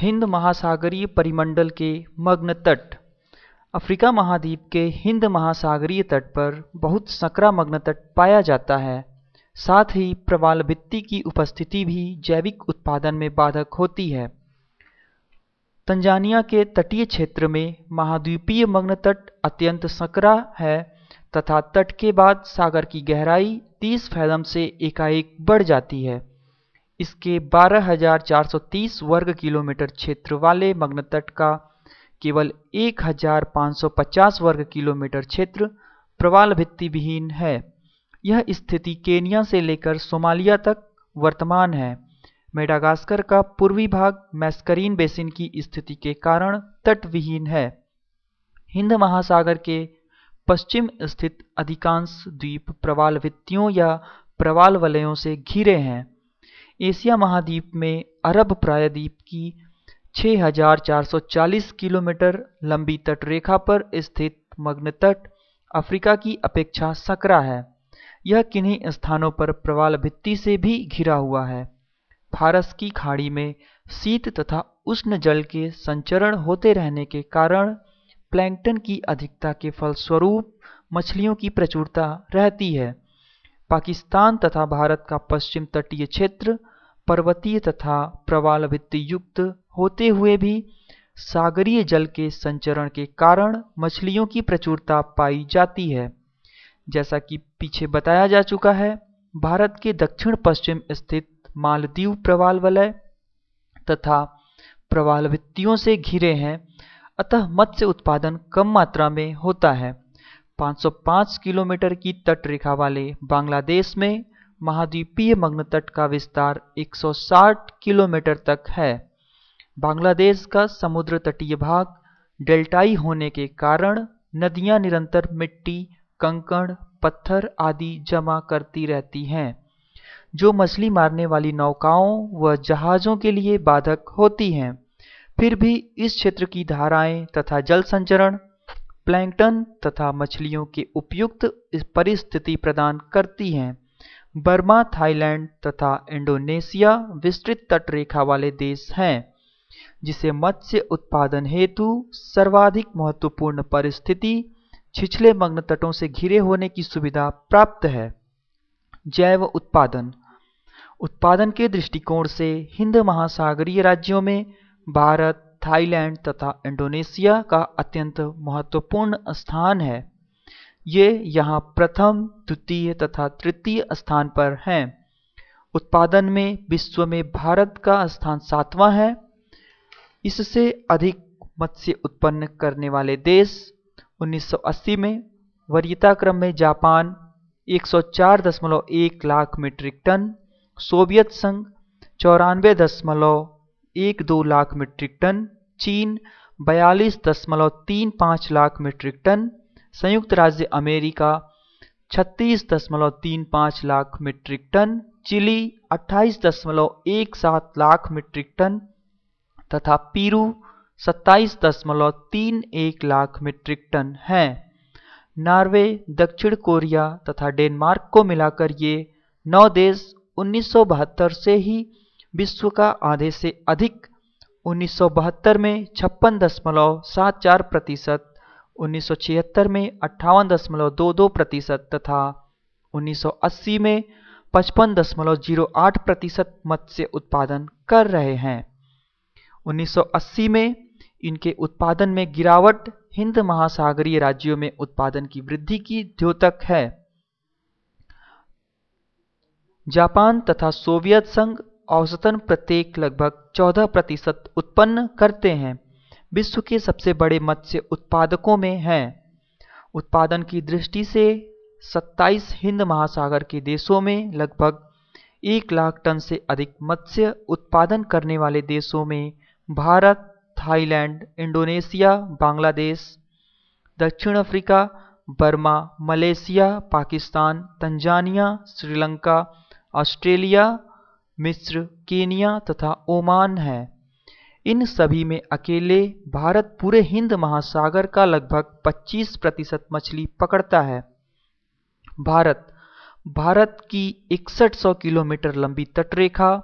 हिंद महासागरीय परिमंडल के मग्न तट। अफ्रीका महाद्वीप के हिंद महासागरीय तट पर बहुत संकरा मग्न तट पाया जाता है। साथ ही प्रवाल भित्ति की उपस्थिति भी जैविक उत्पादन में बाधक होती है। तंजानिया के तटीय क्षेत्र में महाद्वीपीय मग्न तट अत्यंत संकरा है तथा तट के बाद सागर की गहराई 30 फैथम से एकाएक बढ़ जाती है। इसके 12,430 वर्ग किलोमीटर क्षेत्र वाले मग्न तट का केवल 1,550 वर्ग किलोमीटर क्षेत्र प्रवाल भित्ति विहीन है। यह स्थिति केनिया से लेकर सोमालिया तक वर्तमान है। मेडागास्कर का पूर्वी भाग मैस्करीन बेसिन की स्थिति के कारण तट विहीन है। हिंद महासागर के पश्चिम स्थित अधिकांश द्वीप प्रवाल भित्तियों या प्रवाल वलयों से घिरे हैं। एशिया महाद्वीप में अरब प्रायद्वीप की 6,440 किलोमीटर लंबी तटरेखा पर स्थित मग्न तट अफ्रीका की अपेक्षा संकरा है। यह किन्हीं स्थानों पर प्रवाल भित्ति से भी घिरा हुआ है। फारस की खाड़ी में शीत तथा उष्ण जल के संचरण होते रहने के कारण प्लैंकटन की अधिकता के फलस्वरूप मछलियों की प्रचुरता रहती है। पाकिस्तान तथा भारत का पश्चिम तटीय क्षेत्र पर्वतीय तथा प्रवाल भित्ति युक्त होते हुए भी सागरीय जल के संचरण के कारण मछलियों की प्रचुरता पाई जाती है। जैसा कि पीछे बताया जा चुका है, भारत के दक्षिण पश्चिम स्थित मालदीव प्रवाल वलय तथा प्रवाल भित्तियों से घिरे हैं, अतः मत्स्य उत्पादन कम मात्रा में होता है। 505 किलोमीटर की तटरेखा वाले बांग्लादेश में महाद्वीपीय मग्न तट का विस्तार 160 किलोमीटर तक है। बांग्लादेश का समुद्र तटीय भाग डेल्टाई होने के कारण नदियां निरंतर मिट्टी, कंकड़, पत्थर आदि जमा करती रहती हैं, जो मछली मारने वाली नौकाओं व जहाज़ों के लिए बाधक होती हैं। फिर भी इस क्षेत्र की धाराएं तथा जल संचरण प्लैंकटन तथा मछलियों के उपयुक्त परिस्थिति प्रदान करती हैं। बर्मा, थाईलैंड तथा इंडोनेशिया विस्तृत तटरेखा वाले देश हैं, जिसे मत्स्य उत्पादन हेतु सर्वाधिक महत्वपूर्ण परिस्थिति छिछले मग्न तटों से घिरे होने की सुविधा प्राप्त है। जैव उत्पादन के दृष्टिकोण से हिंद महासागरीय राज्यों में भारत, थाईलैंड तथा इंडोनेशिया का अत्यंत महत्वपूर्ण स्थान है। ये यहाँ प्रथम, द्वितीय तथा तृतीय स्थान पर हैं। उत्पादन में विश्व में भारत का स्थान 7वां है। इससे अधिक मत्स्य उत्पन्न करने वाले देश 1980 में वरीयता क्रम में Japan 104.1 lakh metric ton, Soviet संघ 94.12 लाख मीट्रिक टन, चीन 42.35 लाख मीट्रिक टन, संयुक्त राज्य America 36.35 lakh metric ton, Chile 28.17 lakh metric ton तथा पेरू 27.31 लाख मीट्रिक टन हैं। नॉर्वे, दक्षिण कोरिया तथा डेनमार्क को मिलाकर ये 9 देश 1972 से ही विश्व का आधे से अधिक 1972 में 56.74%, 1976 में 58.22% तथा 1980 में 55.08% मत्स्य उत्पादन कर रहे हैं। 1980 में इनके उत्पादन में गिरावट हिंद महासागरीय राज्यों में उत्पादन की वृद्धि की द्योतक है। जापान तथा सोवियत संघ औसतन प्रत्येक लगभग 14% उत्पन्न करते हैं। विश्व के सबसे बड़े मत्स्य उत्पादकों में हैं। उत्पादन की दृष्टि से 27 हिंद महासागर के देशों में लगभग 1 लाख टन से अधिक मत्स्य उत्पादन करने वाले देशों में भारत, थाईलैंड, इंडोनेशिया, बांग्लादेश, दक्षिण Africa, Burma, Malaysia, Pakistan, Tanzania, Sri Lanka, Australia, मिस्र, केनिया तथा ओमान है। इन सभी में अकेले भारत पूरे हिंद महासागर का लगभग 25% मछली पकड़ता है। भारत की 6100 किलोमीटर लंबी तटरेखा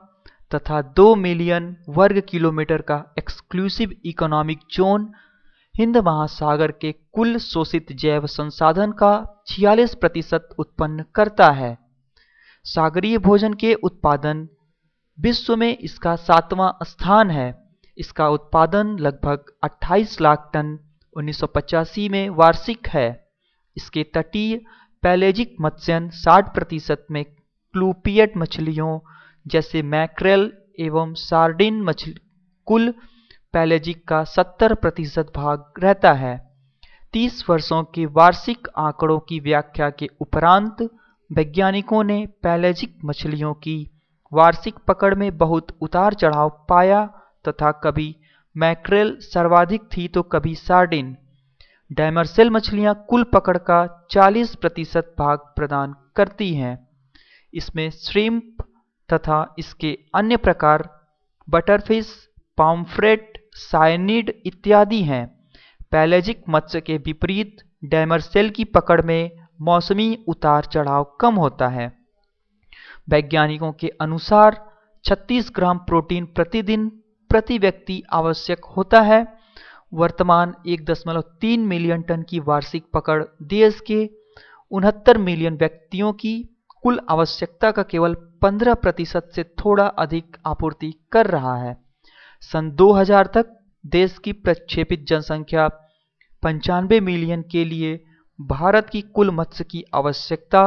तथा 2 मिलियन वर्ग किलोमीटर का एक्सक्लूसिव इकोनॉमिक जोन हिंद महासागर के कुल शोषित जैव संसाधन का 46% उत्पन्न करता है। सागरीय भोजन के उत्पादन विश्व में इसका 7वां स्थान है। इसका उत्पादन लगभग 28 लाख टन 1985 में वार्षिक है। इसके तटीय पैलेजिक मत्स्यन 60% में क्लूपियट मछलियों जैसे मैक्रेल एवं सार्डिन मछली कुल पैलेजिक का 70% भाग रहता है। 30 वर्षों के वार्षिक आंकड़ों की व्याख्या के उपरांत वैज्ञानिकों ने पैलेजिक मछलियों की वार्षिक पकड़ में बहुत उतार चढ़ाव पाया तथा कभी मैक्रेल सर्वाधिक थी तो कभी सार्डिन। डैमरसेल मछलियां कुल पकड़ का 40% भाग प्रदान करती हैं। इसमें श्रिम्प तथा इसके अन्य प्रकार बटरफिश, पॉम्फ्रेट, सायनिड इत्यादि हैं। पैलेजिक मत्स्य के विपरीत डैमरसेल की पकड़ में मौसमी उतार चढ़ाव कम होता है। वैज्ञानिकों के अनुसार 36 ग्राम प्रोटीन प्रतिदिन प्रति व्यक्ति आवश्यक होता है। वर्तमान 1.3 मिलियन टन की वार्षिक पकड़ देश के 69 मिलियन व्यक्तियों की कुल आवश्यकता का केवल 15% से थोड़ा अधिक आपूर्ति कर रहा है। सन 2000 तक देश की प्रक्षेपित जनसंख्या 95 मिलियन के लिए भारत की कुल मत्स्य की आवश्यकता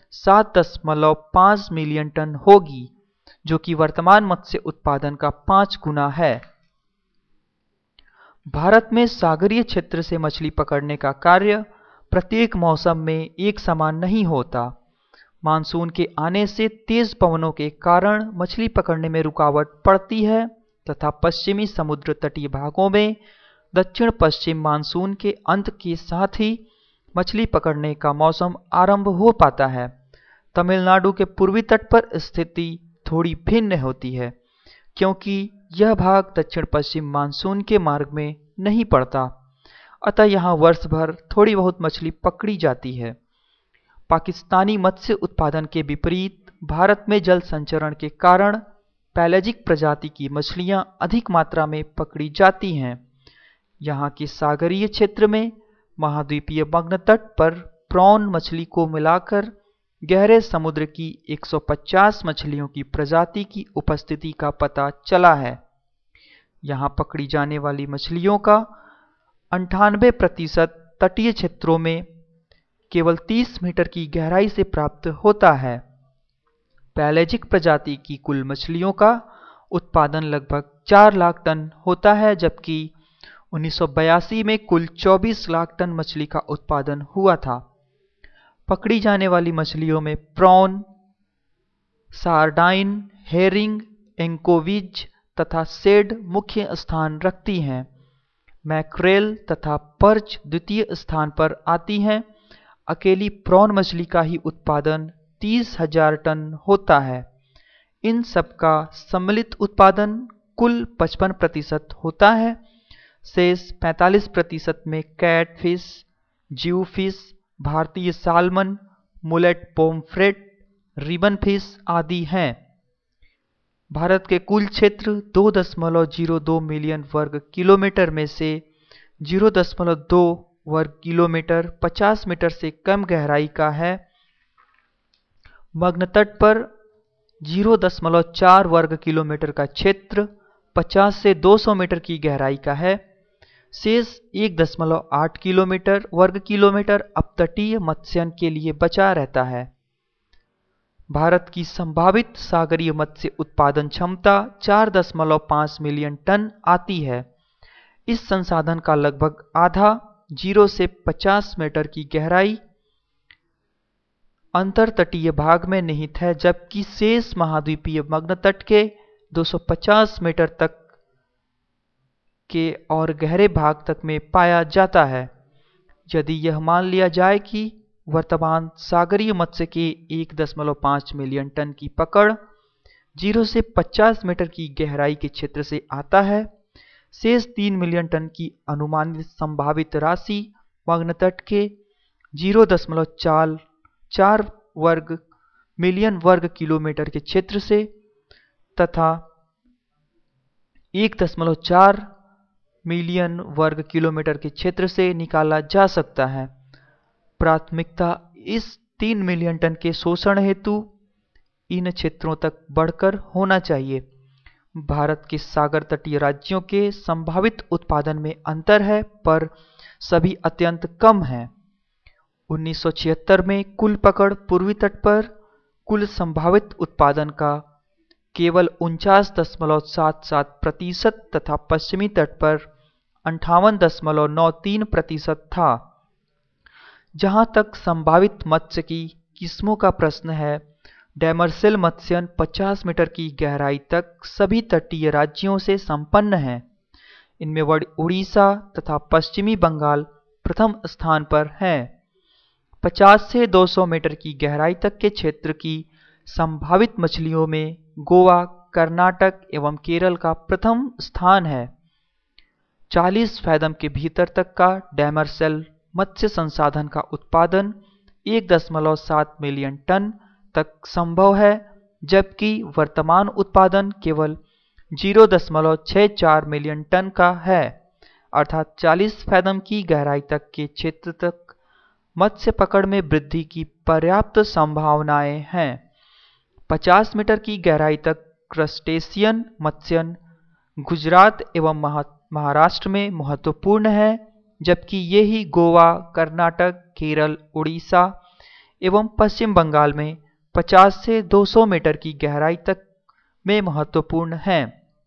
7.5 मिलियन टन होगी, जो कि वर्तमान मत्स्य उत्पादन का 5 गुना है। भारत में सागरीय क्षेत्र से मछली पकड़ने का कार्य प्रत्येक मौसम में एक समान नहीं होता। मानसून के आने से तेज पवनों के कारण मछली पकड़ने में रुकावट पड़ती है तथा पश्चिमी समुद्र तटीय भागों में दक्षिण पश्चिम मानसून के अंत के साथ ही मछली पकड़ने का मौसम आरंभ हो पाता है। तमिलनाडु के पूर्वी तट पर स्थिति थोड़ी भिन्न होती है, क्योंकि यह भाग दक्षिण पश्चिम मानसून के मार्ग में नहीं पड़ता, अतः यहाँ वर्ष भर थोड़ी बहुत मछली पकड़ी जाती है। पाकिस्तानी मत्स्य उत्पादन के विपरीत भारत में जल संचरण के कारण पैलेजिक प्रजाति की मछलियां अधिक मात्रा में पकड़ी जाती हैं। यहाँ के सागरीय क्षेत्र में महाद्वीपीय मग्न तट पर प्रॉन मछली को मिलाकर गहरे समुद्र की 150 मछलियों की प्रजाति की उपस्थिति का पता चला है। यहाँ पकड़ी जाने वाली मछलियों का 98% तटीय क्षेत्रों में केवल 30 मीटर की गहराई से प्राप्त होता है। पैलेजिक प्रजाति की कुल मछलियों का उत्पादन लगभग 4 लाख टन होता है, जबकि 1982 में कुल 24 लाख टन मछली का उत्पादन हुआ था। पकड़ी जाने वाली मछलियों में प्रॉन, सार्डाइन, हेरिंग, एंकोविज तथा सेड मुख्य स्थान रखती हैं। मैक्रेल तथा पर्च द्वितीय स्थान पर आती हैं। अकेली प्रॉन मछली का ही उत्पादन 30,000 टन होता है। इन सब का सम्मिलित उत्पादन कुल 55% होता है। शेष 45% में कैटफिश, ज्यूफिश, भारतीय salmon, mullet pomfret, ribbon fish आदि हैं। भारत के कुल क्षेत्र 2.02 मिलियन वर्ग किलोमीटर में से 0.2 वर्ग किलोमीटर 50 मीटर से कम गहराई का है। मग्न तट पर 0.4 वर्ग किलोमीटर का क्षेत्र 50 से 200 मीटर की गहराई का है। शेष 1.8 किलोमीटर वर्ग किलोमीटर अपतटीय मत्स्यन के लिए बचा रहता है। भारत की संभावित सागरीय मत्स्य उत्पादन क्षमता 4.5 मिलियन टन आती है। इस संसाधन का लगभग आधा 0 से 50 मीटर की गहराई अंतर तटीय भाग में निहित है, जबकि शेष महाद्वीपीय मग्न तट के 250 मीटर तक के और गहरे भाग तक में पाया जाता है। यदि यह मान लिया जाए कि वर्तमान सागरीय मत्स्य के 1.5 मिलियन टन की पकड़ 0 से 50 मीटर की गहराई के क्षेत्र से आता है, शेष 3 मिलियन टन की अनुमानित संभावित राशि मग्न तट के 0.4 मिलियन वर्ग किलोमीटर के क्षेत्र से तथा 1.4 मिलियन वर्ग किलोमीटर के क्षेत्र से निकाला जा सकता है। प्राथमिकता इस 3 मिलियन टन के शोषण हेतु इन क्षेत्रों तक बढ़कर होना चाहिए। भारत के सागर तटीय राज्यों के संभावित उत्पादन में अंतर है, पर सभी अत्यंत कम है। 1976 में कुल पकड़ पूर्वी तट पर कुल संभावित उत्पादन का केवल 49.77% तथा पश्चिमी तट पर 58.93% था। जहां तक संभावित मत्स्य की किस्मों का प्रश्न है, डेमरसेल मत्स्यन 50 मीटर की गहराई तक सभी तटीय राज्यों से संपन्न है। इनमें उड़ीसा तथा पश्चिमी बंगाल प्रथम स्थान पर हैं। 50 से 200 मीटर की गहराई तक के क्षेत्र की संभावित मछलियों में गोवा, कर्नाटक एवं केरल का प्रथम स्थान है। 40 फैदम के भीतर तक का डेमरसेल मत्स्य संसाधन का उत्पादन 1.7 मिलियन टन तक संभव है, जबकि वर्तमान उत्पादन केवल 0.64 मिलियन टन का है, अर्थात 40 फैदम की गहराई तक के क्षेत्र तक मत्स्य पकड़ में वृद्धि की पर्याप्त संभावनाएं हैं। 50 मीटर की गहराई तक क्रस्टेशियन मत्स्यन गुजरात एवं महाराष्ट्र में महत्वपूर्ण है, जबकि ये ही गोवा, कर्नाटक, केरल, उड़ीसा एवं पश्चिम बंगाल में 50 से 200 मीटर की गहराई तक में महत्वपूर्ण हैं।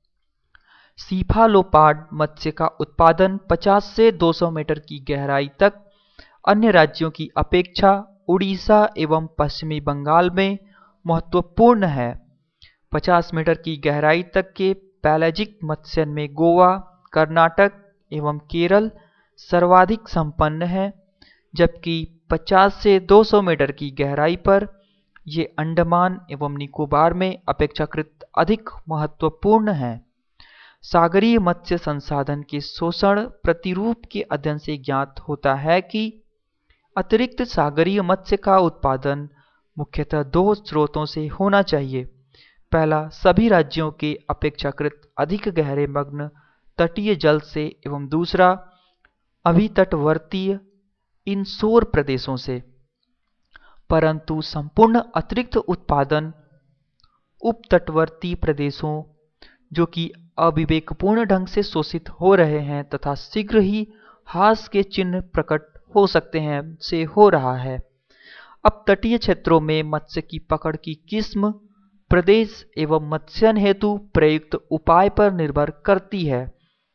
सीफालोपाड मत्स्य का उत्पादन 50 से 200 मीटर की गहराई तक अन्य राज्यों की अपेक्षा उड़ीसा एवं पश्चिमी बंगाल में महत्वपूर्ण है। 50 मीटर की गहराई तक के पैलेजिक मत्स्यन में गोवा, कर्नाटक एवं केरल सर्वाधिक संपन्न है, जबकि 50 से 200 मीटर की गहराई पर ये अंडमान एवं निकोबार में अपेक्षाकृत अधिक महत्वपूर्ण है। सागरीय मत्स्य संसाधन के शोषण प्रतिरूप के अध्ययन से ज्ञात होता है कि अतिरिक्त सागरीय मत्स्य का उत्पादन मुख्यतः 2 स्रोतों से होना चाहिए। पहला, सभी राज्यों के अपेक्षाकृत अधिक गहरे मग्न तटीय जल से एवं दूसरा, अभितटवर्तीय इनशोर प्रदेशों से। परंतु संपूर्ण अतिरिक्त उत्पादन उपतटवर्ती प्रदेशों, जो कि अविवेकपूर्ण ढंग से शोषित हो रहे हैं तथा शीघ्र ही ह्रास के चिन्ह प्रकट हो सकते हैं, से हो रहा है। अब तटीय क्षेत्रों में मत्स्य की पकड़ की किस्म, प्रदेश एवं मत्स्यन हेतु प्रयुक्त उपाय पर निर्भर करती है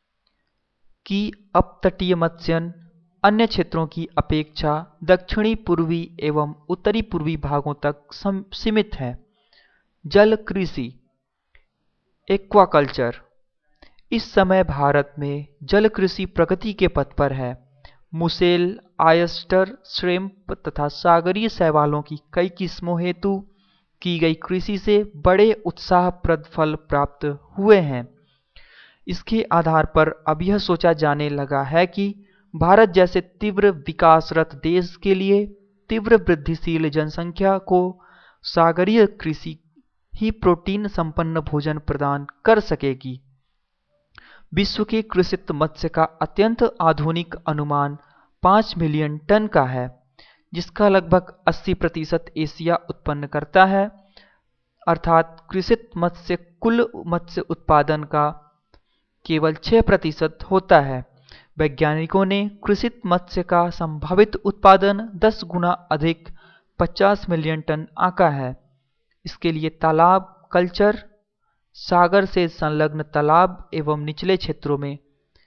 कि अपतटीय मत्स्यन अन्य क्षेत्रों की अपेक्षा दक्षिणी पूर्वी एवं उत्तरी पूर्वी भागों तक सीमित है। जल कृषि, एक्वाकल्चर। इस समय भारत में जल कृषि प्रगति के पथ पर है। मुसेल, आयस्टर, श्रिम्प तथा सागरीय शैवालों की कई किस्मों हेतु की गई कृषि से बड़े उत्साहप्रद फल प्राप्त हुए हैं। इसके आधार पर अब यह सोचा जाने लगा है कि भारत जैसे तीव्र विकासरत देश के लिए तीव्र वृद्धिशील जनसंख्या को सागरीय कृषि ही प्रोटीन संपन्न भोजन प्रदान कर सकेगी। विश्व के कृषित मत्स्य का अत्यंत आधुनिक अनुमान 5 मिलियन टन का है, जिसका लगभग 80% एशिया उत्पन्न करता है, अर्थात कृषित मत्स्य कुल मत्स्य उत्पादन का केवल 6% होता है। वैज्ञानिकों ने कृषित मत्स्य का संभावित उत्पादन 10 गुना अधिक 50 मिलियन टन आंका है। इसके लिए तालाब कल्चर, सागर से संलग्न तालाब एवं निचले क्षेत्रों में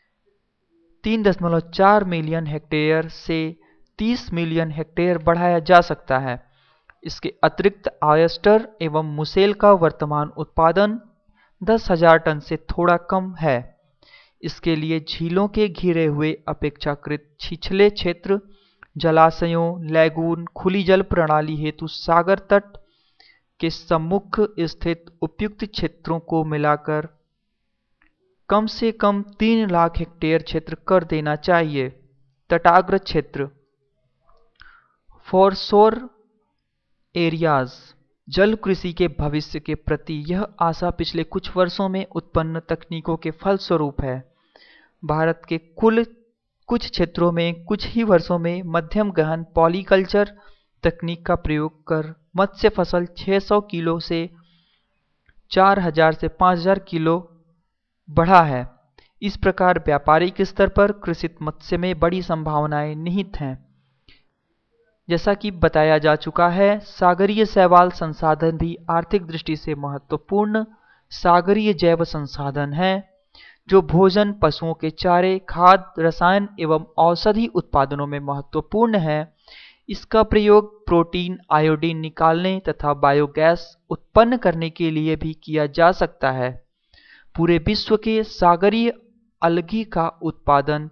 3.4 मिलियन हेक्टेयर से 30 मिलियन हेक्टेयर बढ़ाया जा सकता है। इसके अतिरिक्त आयस्टर एवं मुसेल का वर्तमान उत्पादन 10,000 टन से थोड़ा कम है। इसके लिए झीलों के घिरे हुए अपेक्षाकृत छिछले क्षेत्र, जलाशयों, लैगून, खुली जल प्रणाली हेतु सागर तट के सम्मुख स्थित उपयुक्त क्षेत्रों को मिलाकर कम से कम 3 लाख हेक्टेयर क्षेत्र कर देना चाहिए। तटाग्र क्षेत्र, फॉरशोर एरियाज, जल कृषि के भविष्य के प्रति यह आशा पिछले कुछ वर्षों में उत्पन्न तकनीकों के फलस्वरूप है। भारत के कुल कुछ क्षेत्रों में कुछ ही वर्षों में मध्यम गहन पॉलीकल्चर तकनीक का प्रयोग कर मत्स्य फसल 600 किलो से 4000 से 5000 किलो बढ़ा है। इस प्रकार व्यापारिक स्तर पर कृषित मत्स्य में बड़ी संभावनाएं निहित हैं। जैसा कि बताया जा चुका है, सागरीय शैवाल संसाधन भी आर्थिक दृष्टि से महत्वपूर्ण सागरीय जैव संसाधन है, जो भोजन, पशुओं के चारे, खाद्य, रसायन एवं औषधि उत्पादनों में महत्वपूर्ण है। इसका प्रयोग प्रोटीन, आयोडीन निकालने तथा बायोगैस उत्पन्न करने के लिए भी किया जा सकता है। पूरे विश्व के सागरीय अलगी का उत्पादन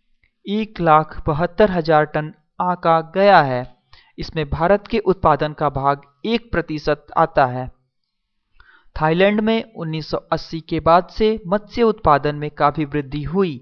1,72,000 टन आंका गया है। इसमें भारत के उत्पादन का भाग 1% आता है। थाईलैंड में 1980 के बाद से मत्स्य उत्पादन में काफी वृद्धि हुई।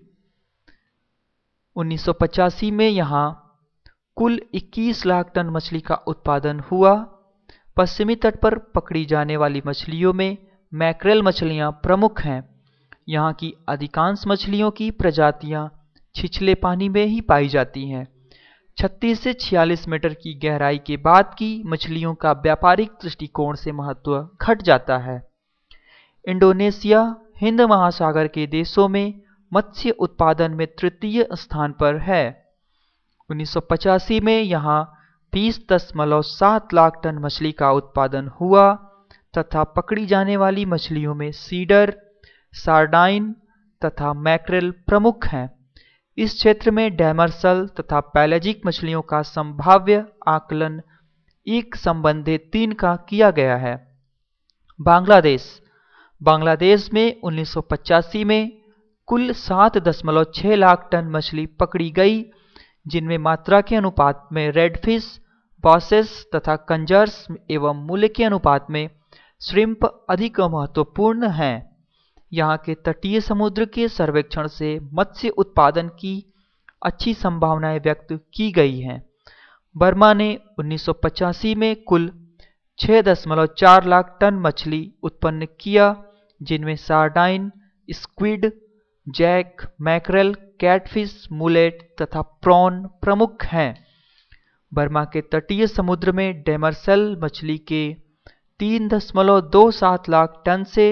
1985 में यहां कुल 21 लाख टन मछली का उत्पादन हुआ। पश्चिमी तट पर पकड़ी जाने वाली मछलियों में मैक्रेल मछलियां प्रमुख हैं। यहाँ की अधिकांश मछलियों की प्रजातियां छिछले पानी में ही पाई जाती हैं। 36 से 46 मीटर की गहराई के बाद की मछलियों का व्यापारिक दृष्टिकोण से महत्व घट जाता है। इंडोनेशिया हिंद महासागर के देशों में मत्स्य उत्पादन में तृतीय स्थान पर है। 1985 में यहाँ 20.7 लाख टन मछली का उत्पादन हुआ तथा पकड़ी जाने वाली मछलियों में सीडर, सार्डाइन तथा मैक्रेल प्रमुख हैं। इस क्षेत्र में डेमरसल तथा पैलेजिक मछलियों का संभाव्य आकलन 1/3 का किया गया है। बांग्लादेश में 1985 में कुल 7.6 लाख टन मछली पकड़ी गई, जिनमें मात्रा के अनुपात में रेडफिश, बॉसेस तथा कंजर्स एवं मूल्य के अनुपात में श्रिम्प अधिक महत्वपूर्ण हैं। यहाँ के तटीय समुद्र के सर्वेक्षण से मत्स्य उत्पादन की अच्छी संभावनाएं व्यक्त की गई हैं। बर्मा ने 1985 में कुल 6.4 लाख टन मछली उत्पन्न किया, जिनमें sardine, squid, jack, mackerel, catfish, mullet तथा प्रॉन प्रमुख हैं। बर्मा के तटीय समुद्र में डेमरसेल मछली के 3.27 लाख टन से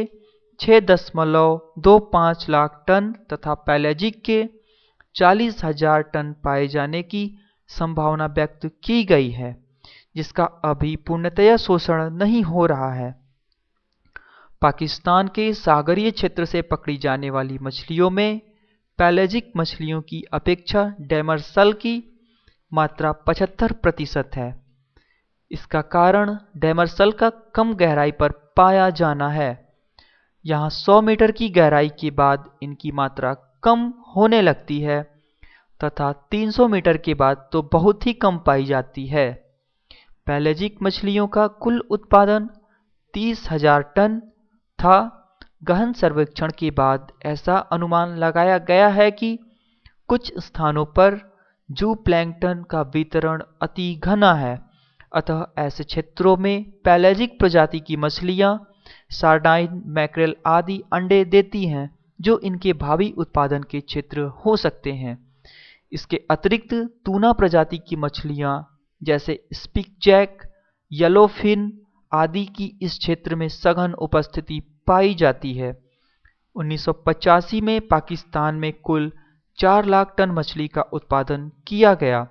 6.25 लाख टन तथा पैलेजिक के 40,000 टन पाए जाने की संभावना व्यक्त की गई है, जिसका अभी पूर्णतया शोषण नहीं हो रहा है। पाकिस्तान के सागरीय क्षेत्र से पकड़ी जाने वाली मछलियों में पैलेजिक मछलियों की अपेक्षा डेमरसल की मात्रा 75% है। इसका कारण डेमरसल का कम गहराई पर पाया जाना है। यहाँ 100 मीटर की गहराई के बाद इनकी मात्रा कम होने लगती है तथा 300 मीटर के बाद तो बहुत ही कम पाई जाती है। पैलेजिक मछलियों का कुल उत्पादन 30,000 टन था। गहन सर्वेक्षण के बाद ऐसा अनुमान लगाया गया है कि कुछ स्थानों पर जू प्लैंकटन का वितरण अति घना है, अतः ऐसे क्षेत्रों में पैलेजिक प्रजाति की मछलियां सार्डाइन, मैक्रेल आदि अंडे देती हैं, जो इनके भावी उत्पादन के क्षेत्र हो सकते हैं। इसके अतिरिक्त टूना प्रजाति की मछलियां जैसे स्पिकजैक, येलोफिन आदि की इस क्षेत्र में सघन उपस्थिति पाई जाती है। 1985 में पाकिस्तान में कुल 4 लाख टन मछली का उत्पादन किया गया।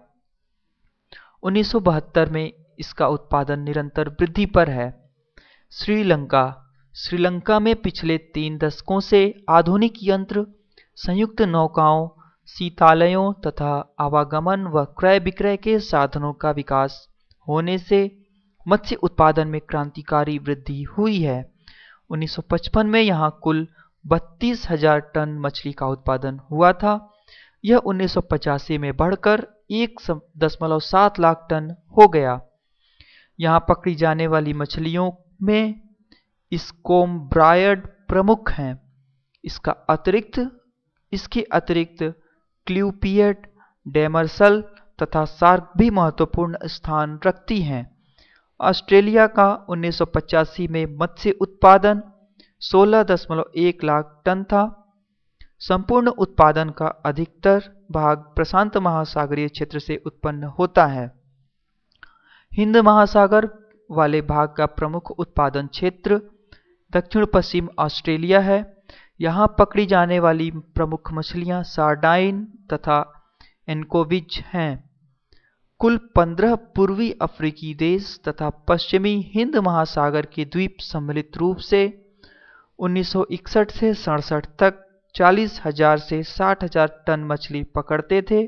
1972 में इसका उत्पादन निरंतर वृद्धि पर है। श्रीलंका में पिछले 3 दशकों से आधुनिक यंत्र, संयुक्त नौकाओं, शीतालयों तथा आवागमन व क्रय विक्रय के साधनों का विकास होने से मत्स्य उत्पादन में क्रांतिकारी वृद्धि हुई है। 1955 में यहाँ कुल 32,000 टन मछली का उत्पादन हुआ था। यह 1985 में बढ़कर 1.7 लाख टन हो गया। यहाँ पकड़ी जाने वाली मछलियों में स्कोम्ब्रायड प्रमुख हैं। इसके अतिरिक्त क्ल्यूपियट, डेमरसल तथा शार्क भी महत्वपूर्ण स्थान रखती हैं। ऑस्ट्रेलिया का 1985 में मत्स्य उत्पादन 16.1 लाख टन था। संपूर्ण उत्पादन का अधिकतर भाग प्रशांत महासागरीय क्षेत्र से उत्पन्न होता है। हिंद महासागर वाले भाग का प्रमुख उत्पादन क्षेत्र दक्षिण पश्चिम ऑस्ट्रेलिया है। यहाँ पकड़ी जाने वाली प्रमुख मछलियाँ सार्डाइन तथा एनकोविज हैं। कुल 15 पूर्वी अफ्रीकी देश तथा पश्चिमी हिंद महासागर के द्वीप सम्मिलित रूप से 1961 से 67 तक 40,000 से 60,000 टन मछली पकड़ते थे।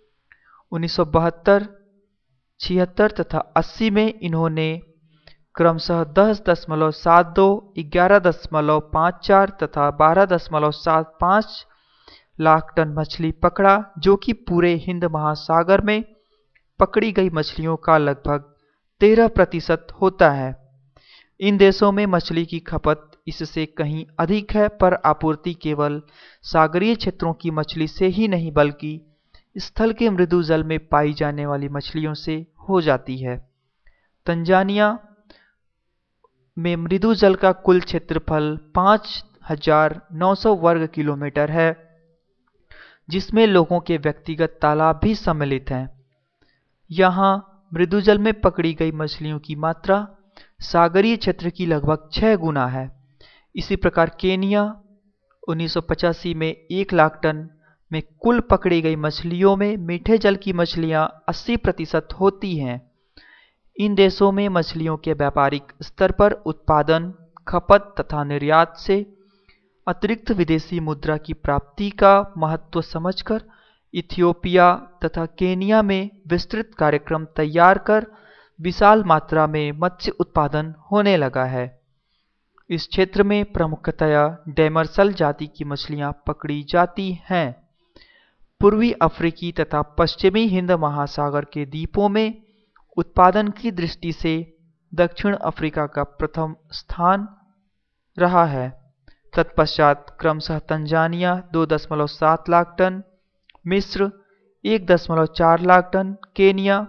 1972, 76 तथा 80 में इन्होंने क्रमशः 10.72, 11.54 तथा 12.75 लाख टन मछली पकड़ा, जो कि पूरे हिंद महासागर में पकड़ी गई मछलियों का लगभग 13% होता है। इन देशों में मछली की खपत इससे कहीं अधिक है, पर आपूर्ति केवल सागरीय क्षेत्रों की मछली से ही नहीं बल्कि स्थल के मृदु जल में पाई जाने वाली मछलियों से हो जाती है। तंजानिया में मृदु जल का कुल क्षेत्रफल 5,900 वर्ग किलोमीटर है, जिसमें लोगों के व्यक्तिगत तालाब भी सम्मिलित हैं। यहाँ मृदुजल में पकड़ी गई मछलियों की मात्रा सागरीय क्षेत्र की लगभग 6 गुना है। इसी प्रकार केनिया 1985 में 1 लाख टन में कुल पकड़ी गई मछलियों में मीठे जल की मछलियाँ 80% होती हैं। इन देशों में मछलियों के व्यापारिक स्तर पर उत्पादन, खपत तथा निर्यात से अतिरिक्त विदेशी मुद्रा की प्राप्ति का महत्व समझकर इथियोपिया तथा केनिया में विस्तृत कार्यक्रम तैयार कर विशाल मात्रा में मत्स्य उत्पादन होने लगा है। इस क्षेत्र में प्रमुखतया डेमरसल जाति की मछलियां पकड़ी जाती हैं। पूर्वी अफ्रीकी तथा पश्चिमी हिंद महासागर के द्वीपों में उत्पादन की दृष्टि से दक्षिण अफ्रीका का प्रथम स्थान रहा है। तत्पश्चात क्रमशः तंजानिया 2.7 लाख टन, मिस्र 1.4 lakh ton, Kenya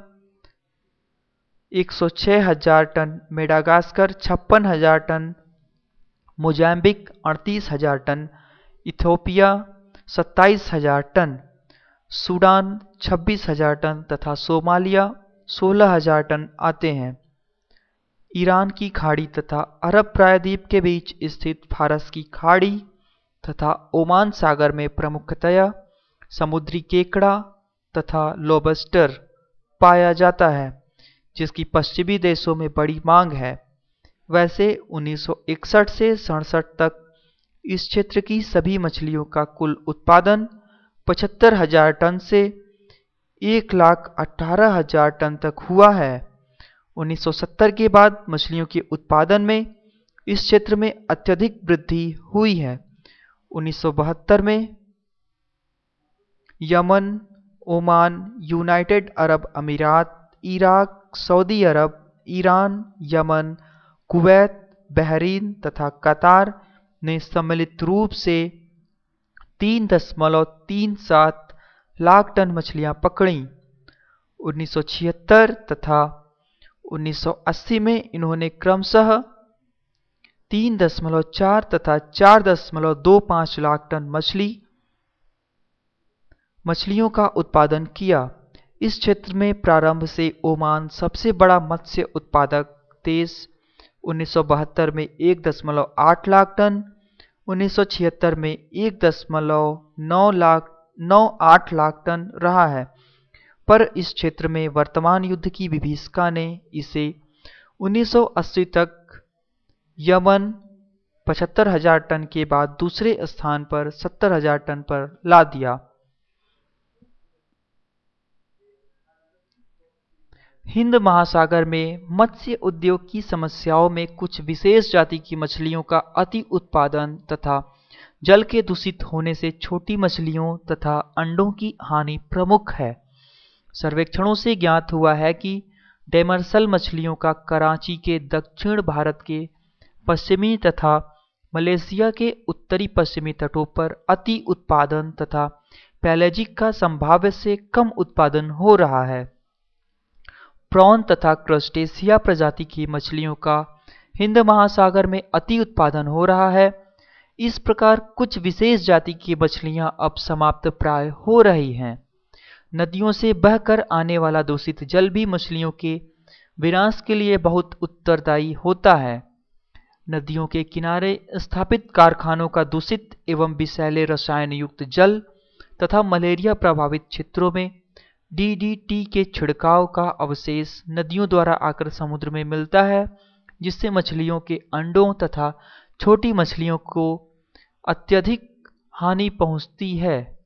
106,000 ton, Madagascar 56,000 ton, Mozambique 38,000 ton, Ethiopia 27,000 ton, Sudan 26,000 ton तथा सोमालिया 16,000 टन आते हैं। ईरान की खाड़ी तथा अरब प्रायद्वीप के बीच स्थित फारस की खाड़ी तथा ओमान सागर में प्रमुखतया समुद्री केकड़ा तथा लोबस्टर पाया जाता है, जिसकी पश्चिमी देशों में बड़ी मांग है। वैसे 1961 से 67 तक इस क्षेत्र की सभी मछलियों का कुल उत्पादन 75,000 टन से 1,18,000 टन तक हुआ है। 1970 के बाद मछलियों के उत्पादन में इस क्षेत्र में अत्यधिक वृद्धि हुई है। 1972 में Yemen, Oman, United Arab Emirates, Iraq, Saudi Arab, Iran, Yemen, Kuwait, Bahrain तथा कतार ने सम्मिलित रूप से 3.37 लाख टन मछलियां पकड़ी। 1976 तथा 1980 में इन्होंने क्रमशः 3.4 तथा 4.25 लाख टन मछलियों का उत्पादन किया। इस क्षेत्र में प्रारंभ से ओमान सबसे बड़ा मत्स्य उत्पादक देश 1972 में 1.8 लाख टन, 1976 में 1.98 लाख टन रहा है, पर इस क्षेत्र में वर्तमान युद्ध की विभीषिका ने इसे 1980 तक यमन 75,000 टन के बाद दूसरे स्थान पर 70,000 टन पर ला दिया। हिंद महासागर में मत्स्य उद्योग की समस्याओं में कुछ विशेष जाति की मछलियों का अति उत्पादन तथा जल के दूषित होने से छोटी मछलियों तथा अंडों की हानि प्रमुख है। सर्वेक्षणों से ज्ञात हुआ है कि डेमरसल मछलियों का कराची के दक्षिण भारत के पश्चिमी तथा मलेशिया के उत्तरी पश्चिमी तटों पर अति उत्पादन तथा पैलेजिक का संभाव्य से कम उत्पादन हो रहा है। प्रॉन तथा क्रस्टेशिया प्रजाति की मछलियों का हिंद महासागर में अति उत्पादन हो रहा है। इस प्रकार कुछ विशेष जाति की मछलियां अब समाप्त प्राय हो रही हैं। नदियों से बहकर आने वाला दूषित जल भी मछलियों के विनाश के लिए बहुत उत्तरदायी होता है। नदियों के किनारे स्थापित कारखानों का दूषित एवं विषैले रसायन युक्त जल तथा मलेरिया प्रभावित क्षेत्रों में डीडीटी के छिड़काव का अवशेष नदियों द्वारा आकर समुद्र में मिलता है, जिससे मछलियों के अंडों तथा छोटी मछलियों को अत्यधिक हानि पहुंचती है।